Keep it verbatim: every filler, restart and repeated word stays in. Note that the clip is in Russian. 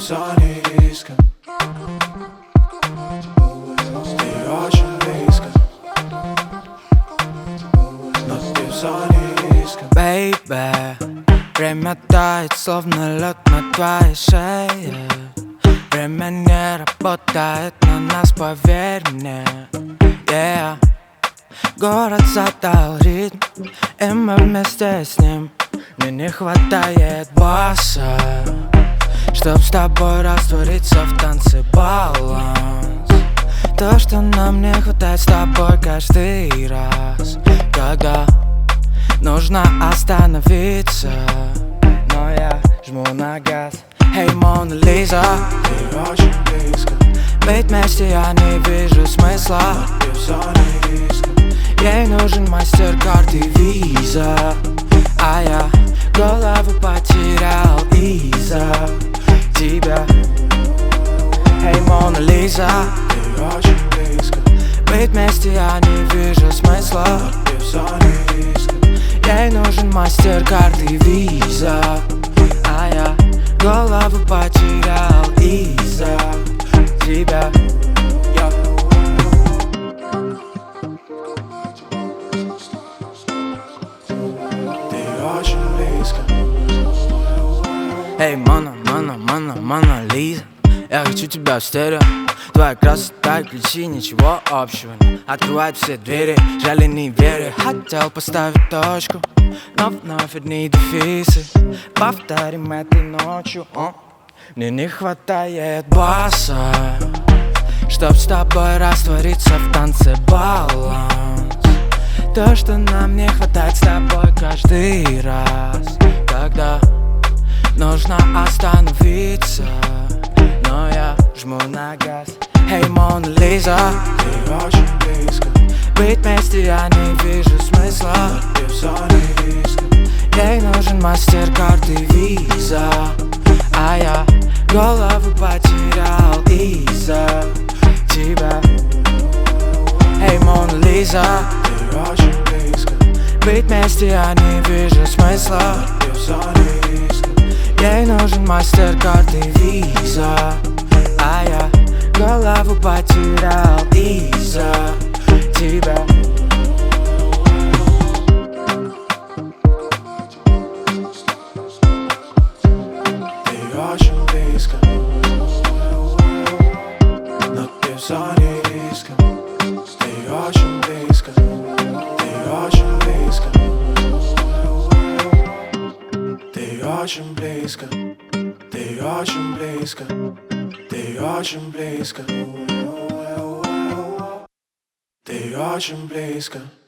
близко. Ты очень близко, но ты все низко. Бэйбэ, время тает, словно лед на твоей шее. Время не работает на нас, поверь мне, yeah. Город задал ритм, и мы вместе с ним. Мне не хватает баса, чтоб с тобой раствориться в танце баланс. То, что нам не хватает с тобой каждый раз, когда нужно остановиться, но я жму на газ. Эй, Мона Лиза, Ты очень близко, быть вместе я не вижу смысла. ты все низко. Ей нужен мастер-карт и виза, а я голову потерял из-за тебя. Эй, Мона Лиза, Ты очень близко, быть вместе я не вижу смысла. ты все низко. Ей нужен мастер-карт и виза, а я голову потерял из-за тебя. Я. Ты очень близко, Эй, Мона, Мона, Мона, Мона Лиза, я хочу тебя в стерео. Твоя красота и ключи, ничего общего не открывает все двери, жаль и не верю. Хотел поставить точку, но вновь одни дефисы. Повторим этой ночью, о. Мне не хватает баса, чтоб с тобой раствориться в танце баланс. То, что нам не хватает с тобой каждый раз, когда нужно остановиться, но я жму на газ. Эй, Мона Лиза, ты очень близко, быть вместе я не вижу смысла. ты все низко. Ей нужен мастер-карт и виза, а я голову потерял из-за тебя. Эй, Мона Лиза, Ты очень близко, быть вместе я не вижу смысла. ты все низко. Ей нужен мастер-карт и виза, а я голову потерял из-за тебя. Ты очень близко, но ты все низко. Ты очень близко, ты очень близко. Ты очень близко, ты очень близко. Ты очень близко, ты очень близко.